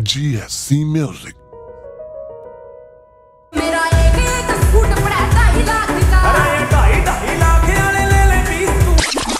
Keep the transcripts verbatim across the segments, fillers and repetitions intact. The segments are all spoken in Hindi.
G S C Music। मेरा एक एक सूट पड़ा ढाई लाख का, अरे ढाई ढाई लाख वाले ले ले बीस तू।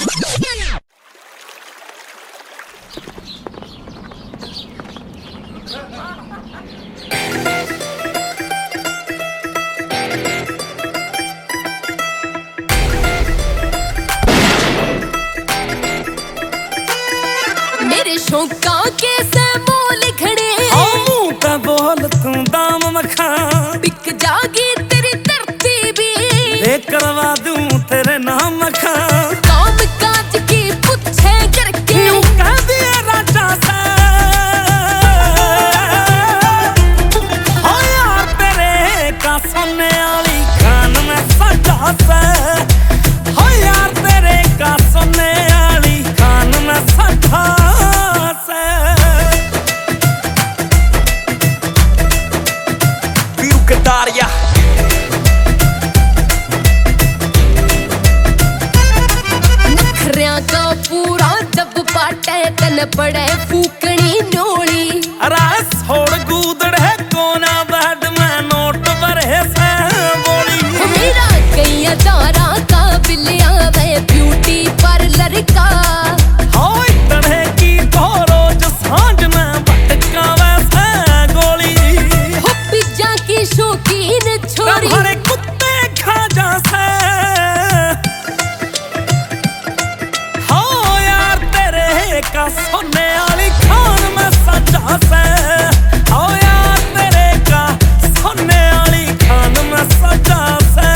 मेरे शौका के से मोल खड़े, मुंह पे बोल तू दाम मखा, बिक जागी तेरी धरती भी, ले करवा दूं तेरे नाम मखा। काम काज की पूछे करके यूं कह दिया राजा से, हो यार तेरे का सोने वाली खान में सजा से, हो यार तेरे का सोने वाली खान में सजा से। Viu Cantária नखरिया का पूरा जब पाटे तन पड़े फूकनी नोली, रास छोड़ गूदड़े कोना बैड में नोट भरे से बोली। मेरा कई हजारा का बिलिया वे ब्यूटी पार्लर का, हो इतने की तो रोज सांझ में भटका वैसे गोली। हो पिज्जा की शौकीन छोरी, हमारे कुत्ते खा जा से, हो यार तेरे का सोने वाली खान में सजा से, हो यार तेरे का सोने वाली खान में सजा से।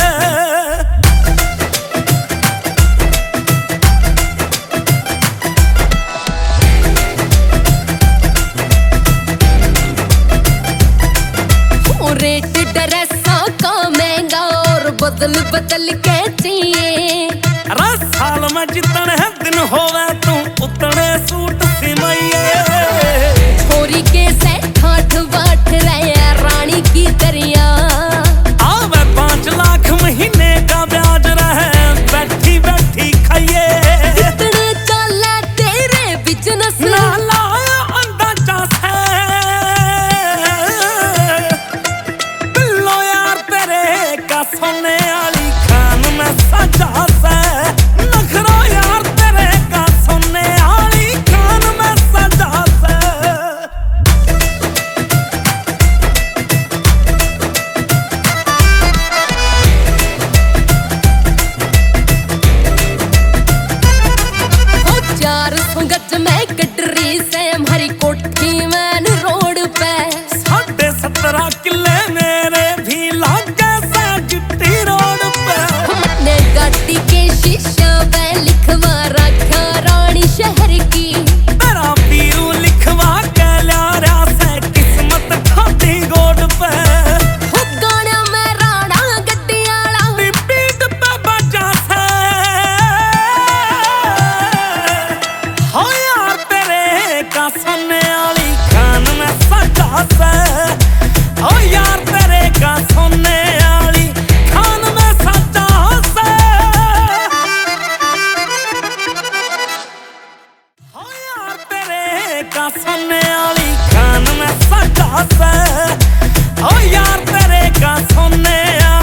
हो रेट ड्रेसा का महंगा और बदल बदल के चाहिए। रस साल में जितने दिन होवे तू उतने सूट सिमइए। छोरी के से ठाठ बाट रहे रानी की दरिया, आवे पांच लाख महीने का ब्याज रहे बैठी बैठी खाइए। कितने चले तेरे बिजनेस, ना लाया अंदाजा से, बिल्लो यार तेरे का सोने वाली खान में सजा से, नखरा यार तेरे का सोने वाली खान में सजा से। हो चार सौ गज में कटरी से हमारी कोठी मैन रोड पे, साढ़े सत्रह किले मेरे भी लागे से चिट्टी रोड पे। हमने गाड़ी के शीशा पे लिखवा रखा रानी शहर की, तेरा पीरू लिखवा के ल्यारा से किस्मत खाती गोड पे। हो गाना में राणा गड्डियाला, पीठ पे बजा से, हो यार तेरे का सोने वाली खान में सजा से, हो यार तेरे का सोने वाली खान में सजा से, हो यार तेरे का सोने वाली खान में सजा से, हो यार तेरे का सोने